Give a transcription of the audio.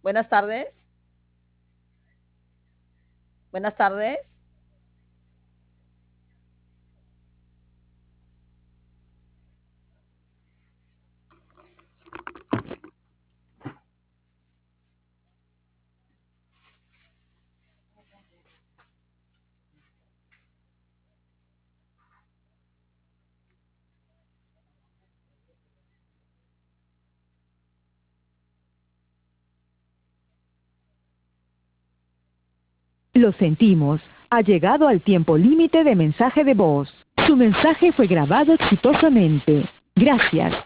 Buenas tardes. Buenas tardes. Lo sentimos, ha llegado al tiempo límite de mensaje de voz. Su mensaje fue grabado exitosamente. Gracias.